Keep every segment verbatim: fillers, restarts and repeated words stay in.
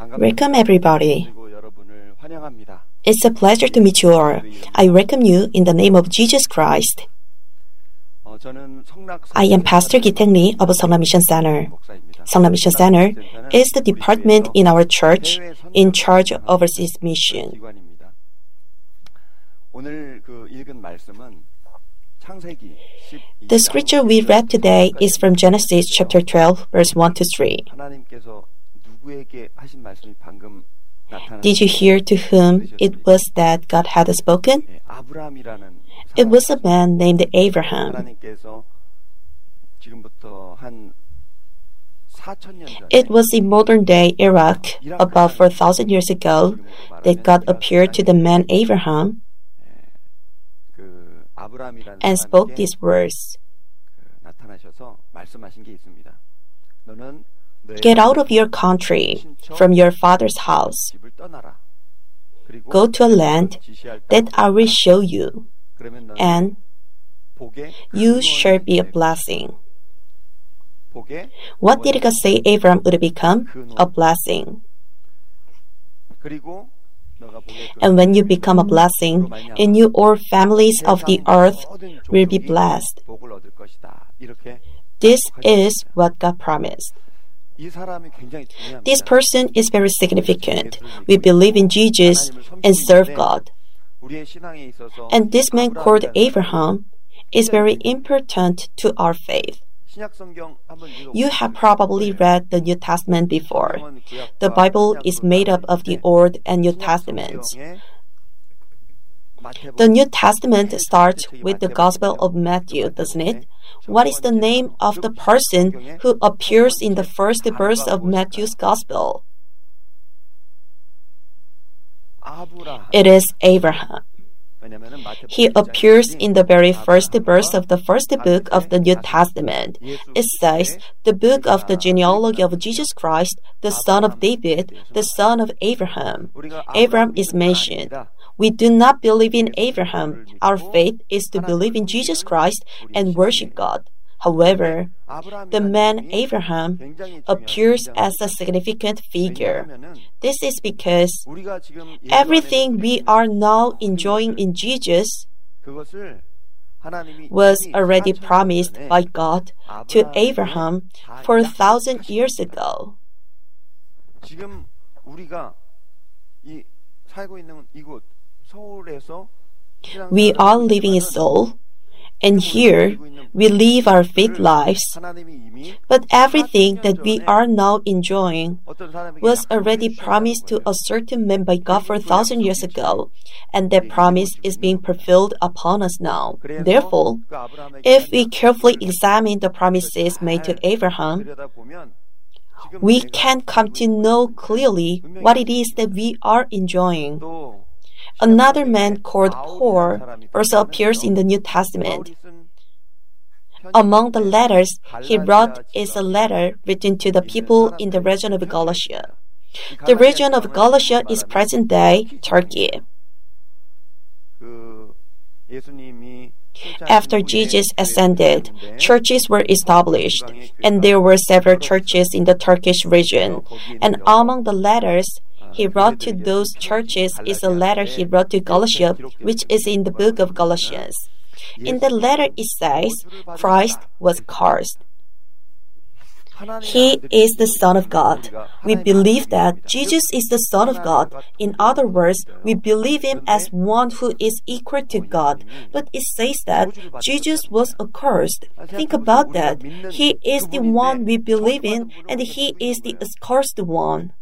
Welcome everybody. It's a pleasure to meet you all. I welcome you in the name of Jesus Christ. I am Pastor Gi-taek Lee of Seongnam Mission Center. Seongnam Mission Center is the department in our church in charge of overseas mission. The scripture we read today is from Genesis chapter twelve, verse one to three. Did you hear to whom it was that God had spoken? It was a man named Abraham. It was in modern-day Iraq, about four thousand years ago, that God appeared to the man Abraham and spoke these words. Get out of your country, from your father's house. Go to a land that I will show you, and you shall be a blessing. What did God say Abraham would become? A blessing. And when you become a blessing, and you all families of the earth will be blessed. This is what God promised. This person is very significant. We believe in Jesus and serve God. And this man called Abraham is very important to our faith. You have probably read the New Testament before. The Bible is made up of the Old and New Testaments. The New Testament starts with the Gospel of Matthew, doesn't it? What is the name of the person who appears in the first verse of Matthew's Gospel? It is Abraham. He appears in the very first verse of the first book of the New Testament. It says, the book of the genealogy of Jesus Christ, the son of David, the son of Abraham. Abraham is mentioned. We do not believe in Abraham. Our faith is to believe in Jesus Christ and worship God. However, the man Abraham appears as a significant figure. This is because everything we are now enjoying in Jesus was already promised by God to Abraham four a thousand years ago. We are living in Seoul, and here we live our faith lives. But everything that we are now enjoying was already promised to a certain man by God for a thousand years ago, and that promise is being fulfilled upon us now. Therefore, if we carefully examine the promises made to Abraham, we can come to know clearly what it is that we are enjoying. Another man called Paul also appears in the New Testament. Among the letters he wrote is a letter written to the people in the region of Galatia. The region of Galatia is present-day Turkey. After Jesus ascended, churches were established, and there were several churches in the Turkish region. And among the letters he wrote to those churches is a letter he wrote to Galatia, which is in the book of Galatians. In the letter it says, Christ was cursed. He is the Son of God. We believe that Jesus is the Son of God. In other words, we believe Him as one who is equal to God. But it says that Jesus was accursed. Think about that. He is the one we believe in, and He is the accursed one.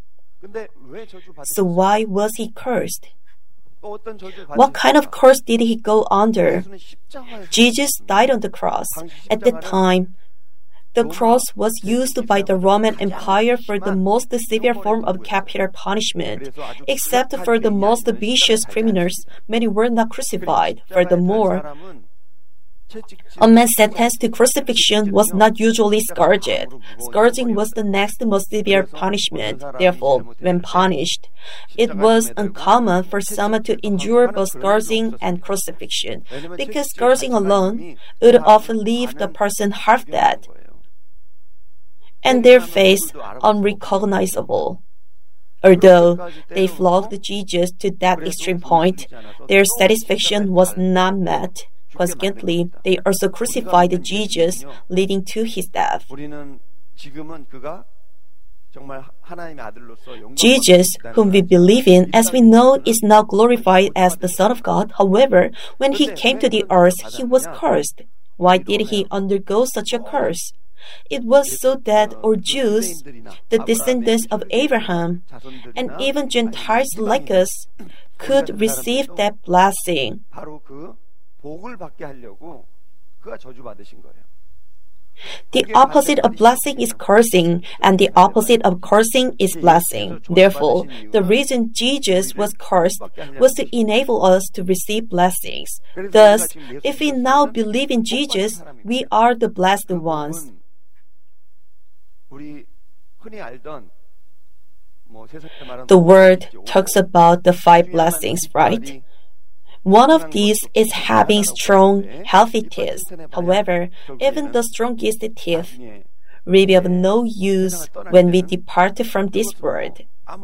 So why was He cursed? What kind of curse did He go under? Jesus died on the cross. At that time, the cross was used by the Roman Empire for the most severe form of capital punishment. Except for the most vicious criminals, many were not crucified. Furthermore, a man sentenced to crucifixion was not usually scourged. Scourging was the next most severe punishment. Therefore, when punished, it was uncommon for someone to endure both scourging and crucifixion, because scourging alone would often leave the person half dead and their face unrecognizable. Although they flogged Jesus to that extreme point, their satisfaction was not met. Consequently, they also crucified Jesus, leading to his death. Jesus, whom we believe in, as we know, is now glorified as the Son of God. However, when he came to the earth, he was cursed. Why did he undergo such a curse? It was so that all Jews, the descendants of Abraham, and even Gentiles like us, could receive that blessing. The opposite of blessing is cursing, and the opposite of cursing is blessing. Therefore, the reason Jesus was cursed was to enable us to receive blessings. Thus, if we now believe in Jesus, we are the blessed ones. The word talks about the five blessings, right? One of these is having strong, healthy teeth. However, even the strongest teeth will be of no use when we depart from this world.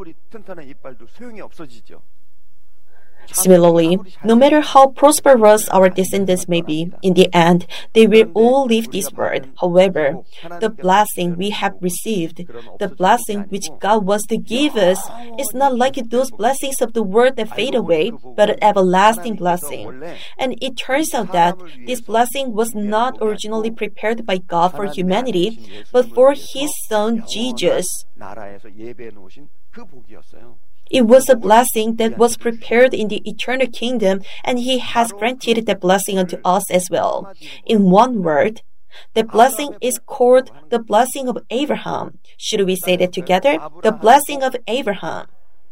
Similarly, no matter how prosperous our descendants may be, in the end, they will all leave this world. However, the blessing we have received, the blessing which God wants to give us, is not like those blessings of the world that fade away, but an everlasting blessing. And it turns out that this blessing was not originally prepared by God for humanity, but for His Son, Jesus. It was a blessing that was prepared in the eternal kingdom, and He has granted that blessing unto us as well. In one word, the blessing is called the blessing of Abraham. Should we say that together? The blessing of Abraham.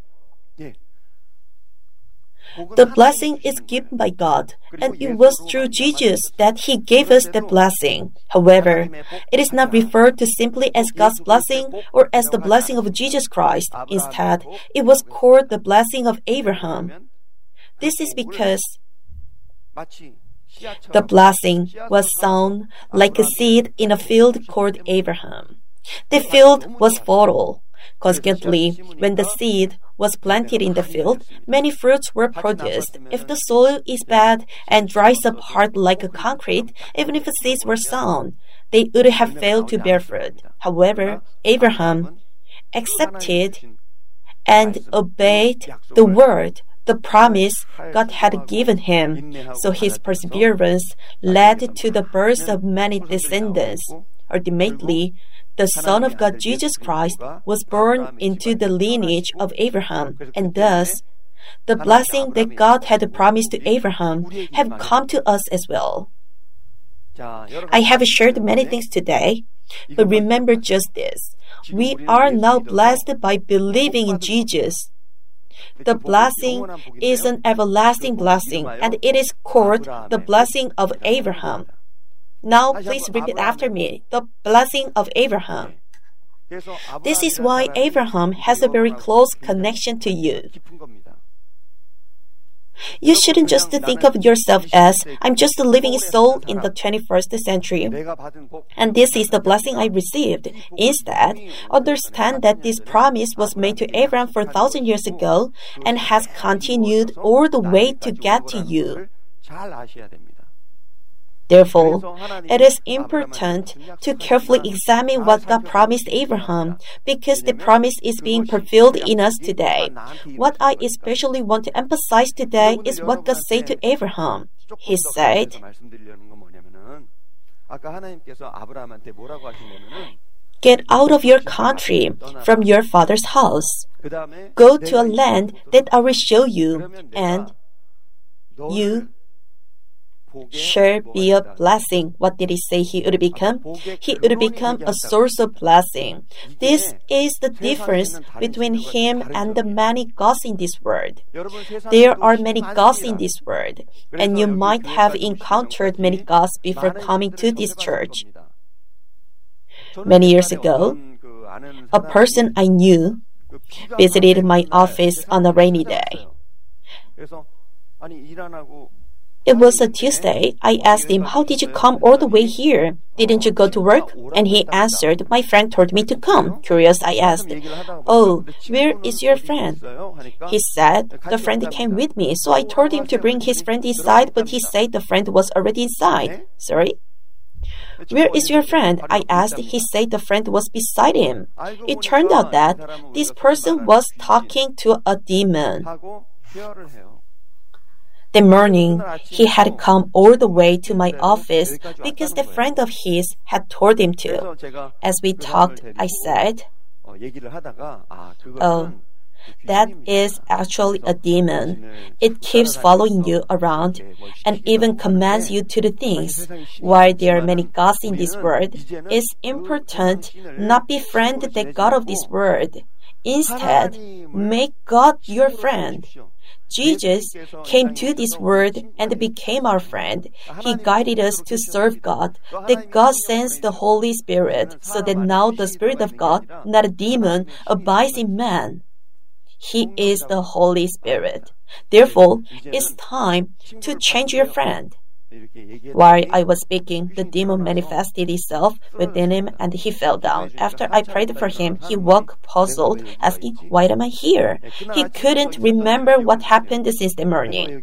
The blessing is given by God, and it was through Jesus that He gave us the blessing. However, it is not referred to simply as God's blessing or as the blessing of Jesus Christ. Instead, it was called the blessing of Abraham. This is because the blessing was sown like a seed in a field called Abraham. The field was fertile. Consequently, when the seed was planted in the field, many fruits were produced. If the soil is bad and dries up hard like a concrete, even if the seeds were sown, they would have failed to bear fruit. However, Abraham accepted and obeyed the word, the promise God had given him. So his perseverance led to the birth of many descendants. Ultimately, the Son of God, Jesus Christ, was born into the lineage of Abraham, and thus, the blessing that God had promised to Abraham have come to us as well. I have shared many things today, but remember just this. We are now blessed by believing in Jesus. The blessing is an everlasting blessing, and it is called the blessing of Abraham. Now, please repeat after me, the blessing of Abraham. This is why Abraham has a very close connection to you. You shouldn't just think of yourself as, I'm just a living soul in the twenty-first century, and this is the blessing I received. Instead, understand that this promise was made to Abraham four thousand years ago and has continued all the way to get to you. Therefore, it is important to carefully examine what God promised Abraham, because the promise is being fulfilled in us today. What I especially want to emphasize today is what God said to Abraham. He said, "Get out of your country, from your father's house. Go to a land that I will show you, and you shall be a blessing." What did he say he would become? He would become a source of blessing. This is the difference between him and the many gods in this world. There are many gods in this world, and you might have encountered many gods before coming to this church. Many years ago, a person I knew visited my office on a rainy day. It was a Tuesday. I asked him, how did you come all the way here? Didn't you go to work? And he answered, my friend told me to come. Curious, I asked, oh, where is your friend? He said, the friend came with me. So I told him to bring his friend inside, but he said the friend was already inside. Sorry? Where is your friend? I asked. He said the friend was beside him. It turned out that this person was talking to a demon. That morning, he had come all the way to my office because the friend of his had told him to. As we talked, I said, oh, that is actually a demon. It keeps following you around and even commands you to do things. While there are many gods in this world, it's important not befriend the God of this world. Instead, make God your friend. Jesus came to this world and became our friend. He guided us to serve God. That God sends the Holy Spirit, so that now the Spirit of God, not a demon, abides in man. He is the Holy Spirit. Therefore, it's time to change your friend. While I was speaking, the demon manifested itself within him and he fell down. After I prayed for him, he woke puzzled, asking, why am I here? He couldn't remember what happened since the morning.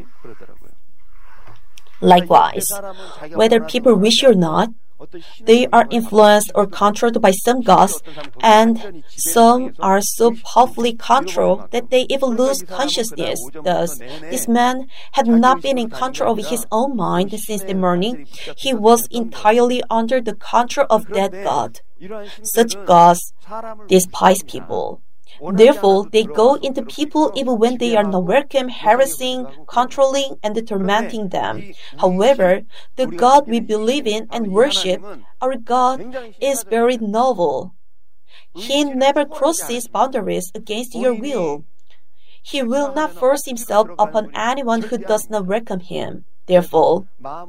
Likewise, whether people wish or not, they are influenced or controlled by some gods, and some are so powerfully controlled that they even lose consciousness. Thus, this man had not been in control of his own mind since the morning. He was entirely under the control of that god. Such gods despise people. Therefore, they go into people even when they are not welcome, harassing, controlling, and tormenting them. However, the God we believe in and worship, our God, is very noble. He never crosses boundaries against your will. He will not force himself upon anyone who does not welcome him. Therefore,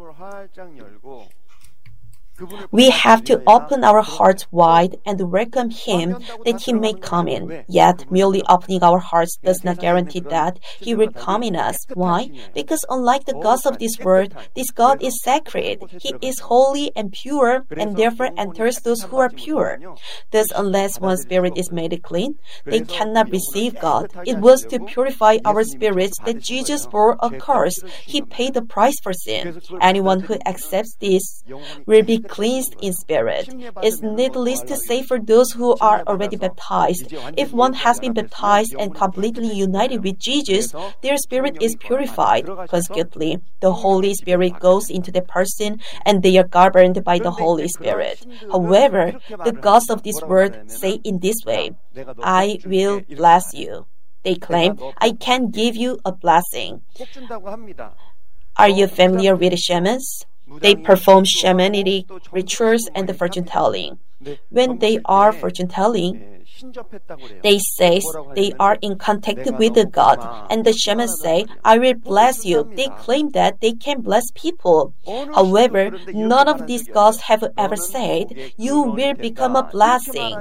we have to open our hearts wide and welcome him that he may come in. Yet, merely opening our hearts does not guarantee that he will come in us. Why? Because unlike the gods of this world, this God is sacred. He is holy and pure, and therefore enters those who are pure. Thus, unless one's spirit is made clean, they cannot receive God. It was to purify our spirits that Jesus bore a curse. He paid the price for sin. Anyone who accepts this will be cleansed in spirit. It's needless to say for those who are already baptized. If one has been baptized and completely united with Jesus, their spirit is purified. Consequently, the Holy Spirit goes into the person and they are governed by the Holy Spirit. However, the gods of this world say in this way, I will bless you. They claim, I can give you a blessing. Are you familiar with shamans? They perform shamanic rituals and fortune-telling. When they are fortune-telling, they say they are in contact with the God, and the shamans say, I will bless you. They claim that they can bless people. However, none of these gods have ever said, you will become a blessing.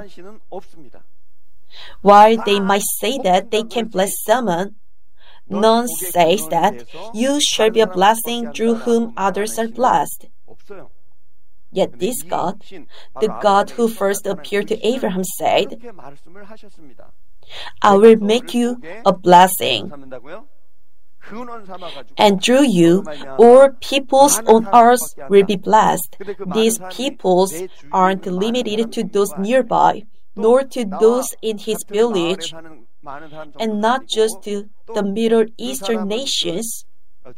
While they might say that they can bless someone, none says that you shall be a blessing through whom others are blessed. Yet this God, the God who first appeared to Abraham, said, I will make you a blessing. And through you, all peoples on earth will be blessed. These peoples aren't limited to those nearby, nor to those in his village, and not just to the Middle Eastern nations,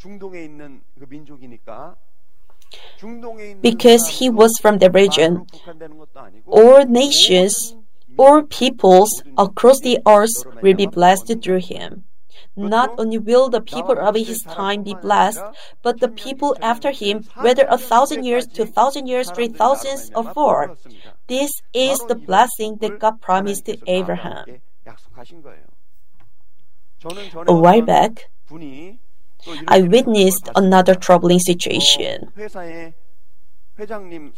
because he was from the region. All nations, all peoples across the earth will be blessed through him. Not only will the people of his time be blessed, but the people after him, whether a thousand years, two thousand years, three thousands, or four. This is the blessing that God promised to Abraham. A while back, I witnessed another troubling situation.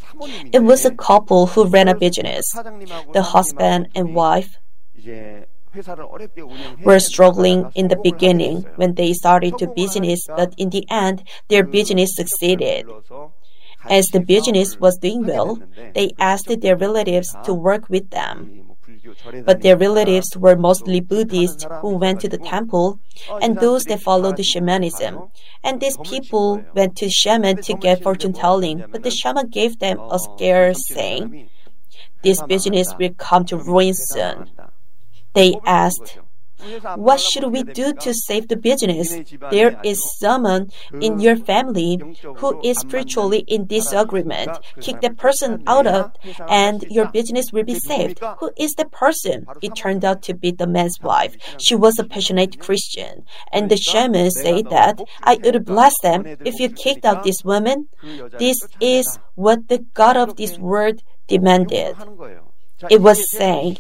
It was a couple who ran a business. The husband and wife were struggling in the beginning when they started to business, but in the end, their business succeeded. As the business was doing well, they asked their relatives to work with them. But their relatives were mostly Buddhists who went to the temple and those that followed shamanism. And these people went to shaman to get fortune telling, but the shaman gave them a scare saying, "This business will come to ruin soon." They asked, "What should we do to save the business? There is someone in your family who is spiritually in disagreement. Kick that person out of and your business will be saved." Who is the person? It turned out to be the man's wife. She was a passionate Christian. And the shaman said that, "I would bless them if you kicked out this woman." This is what the God of this world demanded. It was saying,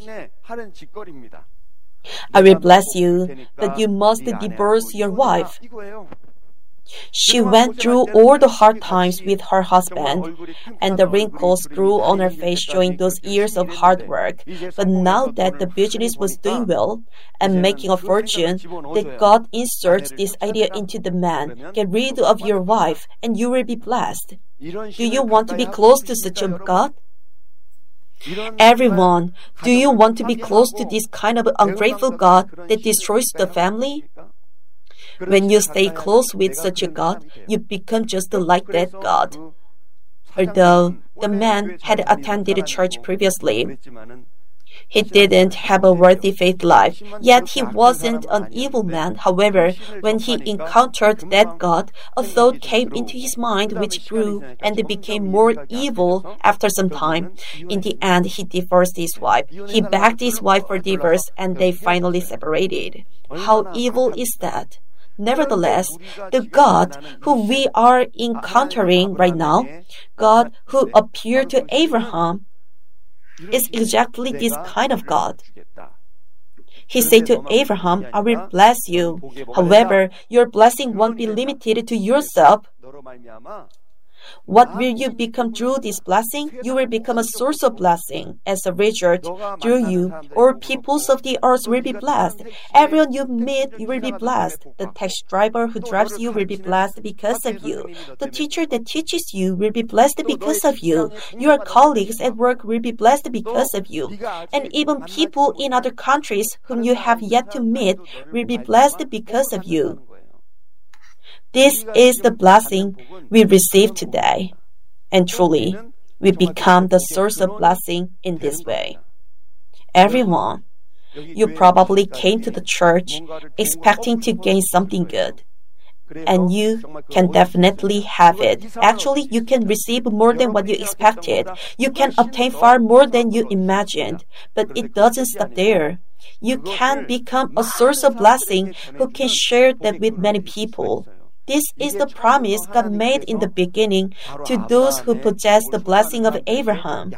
"I will bless you, but you must divorce your wife." She went through all the hard times with her husband, and the wrinkles grew on her face showing those years of hard work. But now that the business was doing well and making a fortune, that God inserts this idea into the man: "Get rid of your wife and you will be blessed." Do you want to be close to such a God? Everyone, do you want to be close to this kind of ungrateful God that destroys the family? When you stay close with such a God, you become just like that God. Although the man had attended church previously, he didn't have a worthy faith life, yet he wasn't an evil man. However, when he encountered that God, a thought came into his mind which grew and became more evil after some time. In the end, he divorced his wife. He begged his wife for divorce and they finally separated. How evil is that? Nevertheless, the God who we are encountering right now, God who appeared to Abraham, is exactly this kind of God. He said to Abraham, "I will bless you. However, your blessing won't be limited to yourself. What will you become through this blessing? You will become a source of blessing. As a result, through you, all peoples of the earth will be blessed. Everyone you meet, you will be blessed. The taxi driver who drives you will be blessed because of you. The teacher that teaches you will be blessed because of you. Your colleagues at work will be blessed because of you. And even people in other countries whom you have yet to meet will be blessed because of you." This is the blessing we receive today. And truly, we become the source of blessing in this way. Everyone, you probably came to the church expecting to gain something good. And you can definitely have it. Actually, you can receive more than what you expected. You can obtain far more than you imagined. But it doesn't stop there. You can become a source of blessing who can share that with many people. This is the promise God made in the beginning to those who possess the blessing of Abraham.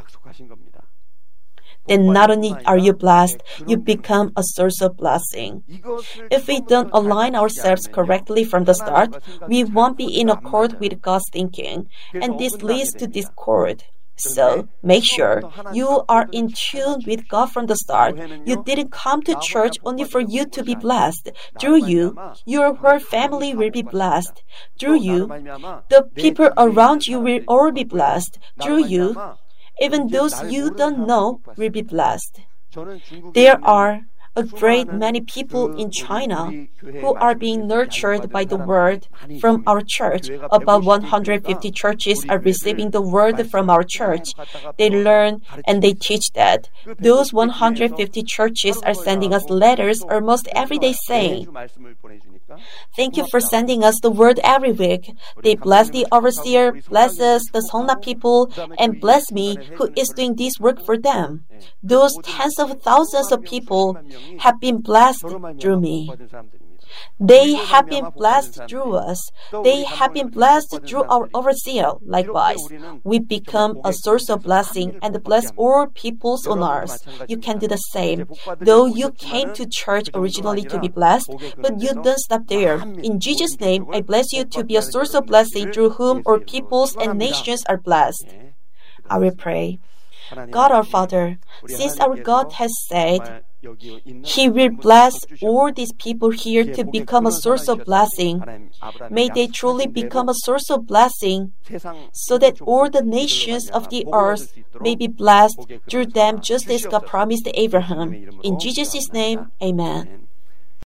Then not only are you blessed, you become a source of blessing. If we don't align ourselves correctly from the start, we won't be in accord with God's thinking, and this leads to discord. So, make sure you are in tune with God from the start. You didn't come to church only for you to be blessed. Through you, your whole family will be blessed. Through you, the people around you will all be blessed. Through you, even those you don't know will be blessed. There are a great many people in China who are being nurtured by the word from our church. About one hundred fifty churches are receiving the word from our church. They learn and they teach that. Those one hundred fifty churches are sending us letters almost every day saying, "Thank you for sending us the word every week. They bless the overseer, bless us, the Songna people, and bless me who is doing this work for them." Those tens of thousands of people have been blessed through me. They have been blessed through us. They have been blessed through our overseer. Likewise, we become a source of blessing and bless all peoples on earth. You can do the same. Though you came to church originally to be blessed, but you don't stop there. In Jesus' name, I bless you to be a source of blessing through whom all peoples and nations are blessed. I will pray. God our Father, since our God has said, He will bless all these people here to become a source of blessing. May they truly become a source of blessing, so that all the nations of the earth may be blessed through them, just as God promised Abraham. In Jesus' name, amen.